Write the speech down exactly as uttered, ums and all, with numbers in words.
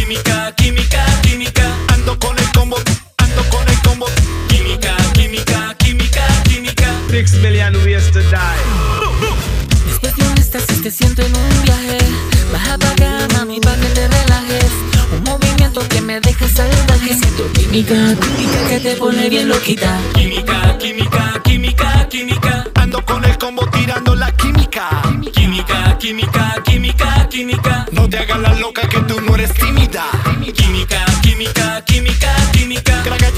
química, química, química. Ando con el combo, ando con el combo. Química, química, química, química. Six million ways to die. Después de un éxtasis te siento en un viaje. Baja pa' acá, mami, pa' que te relajes. Un movimiento que me deja salvaje. Siento química, química que te pone bien loquita. Química, química, química, química. Ando con el combo tirando la química. Química, química, química, química. No te hagas la loca que tú no eres tímida. Química, química, química, química. Craga